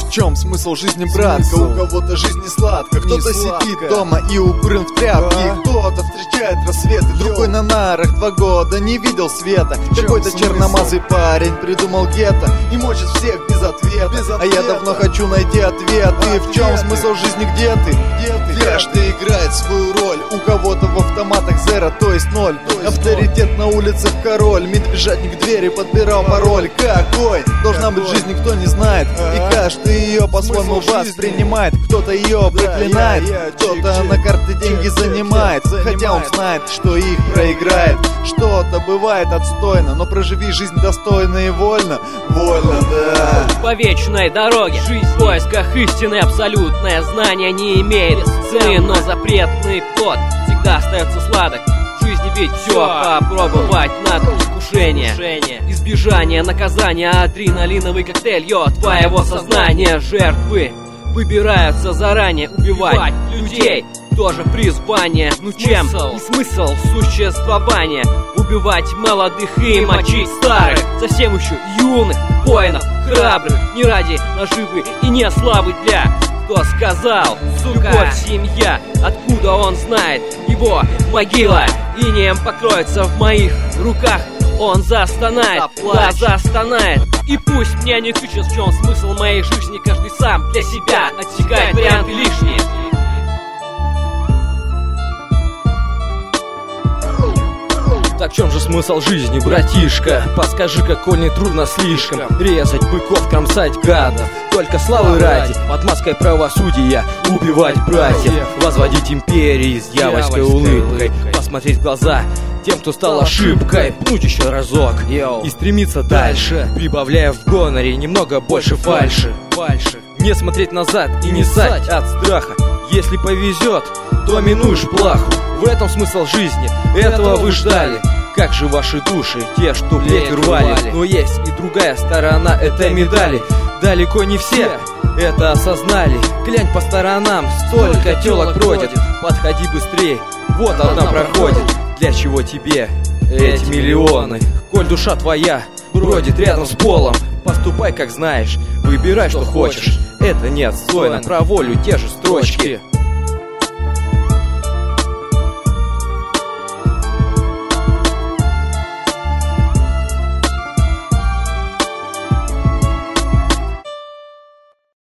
В чем смысл жизни, братка? У кого-то жизнь не сладко, кто-то сидит дома и укурен в тряпке, кто-то встречает рассветы, другой на нарах 2 года не видел света. Какой-то черномазый парень придумал гетто и мочит всех без ответа. А я давно хочу найти ответы. В чем смысл жизни, где ты? Каждый играет свою роль. У кого-то в автоматах 0, то есть 0. Авторитет на улицах король. Медвежатник двери подбирал пароль. Какой должна быть жизнь, никто не знает. И каждый ее по-своему воспринимает. Кто-то ее проклинает, кто-то на карты деньги занимает, хотя он знает, что их проиграет. Что-то бывает отстойно, но проживи жизнь достойно и вольно. Вольно, да. По вечной дороге жизнь в поисках истины. Абсолютное знание не имеет цены, но запретный плод всегда остается сладок. В жизни ведь все попробовать надо. Искушение, избежание наказания, адреналиновый коктейль твоего сознания. Жертвы выбираются заранее. Убивать людей тоже призвание. Ну чем и смысл существования? Убивать молодых и мочить старых, совсем еще юных воинов, храбрых, не ради наживы и не славы для. Кто сказал, любовь, семья, откуда он знает? Его могила инеем покроется в моих руках. Он застонает, да, застонает. И пусть мне не кричат, в чем смысл моей жизни. Каждый сам для себя отсекает варианты лишние. Так в чем же смысл жизни, братишка? Подскажи-ка, коль не трудно слишком резать быков, кромсать гадов, только славы ради, под маской правосудия убивать братьев, возводить империи с дьявольской улыбкой, посмотреть в глаза тем, кто стал ошибкой, пнуть еще разок и стремиться дальше, прибавляя в гоноре немного больше фальши. Не смотреть назад и не ссать от страха. Если повезет, то минуешь плаху. В этом смысл жизни, этого вы ждали. Как же ваши души, те, что плеть рвали. Но есть и другая сторона этой медали. Далеко не все это осознали. Глянь по сторонам, столько телок бродит. Подходи быстрее, вот одна проходит. Для чего тебе эти миллионы? Коль душа твоя бродит рядом с полом, поступай как знаешь, выбирай что хочешь. Это не отстойно, про волю те же строчки.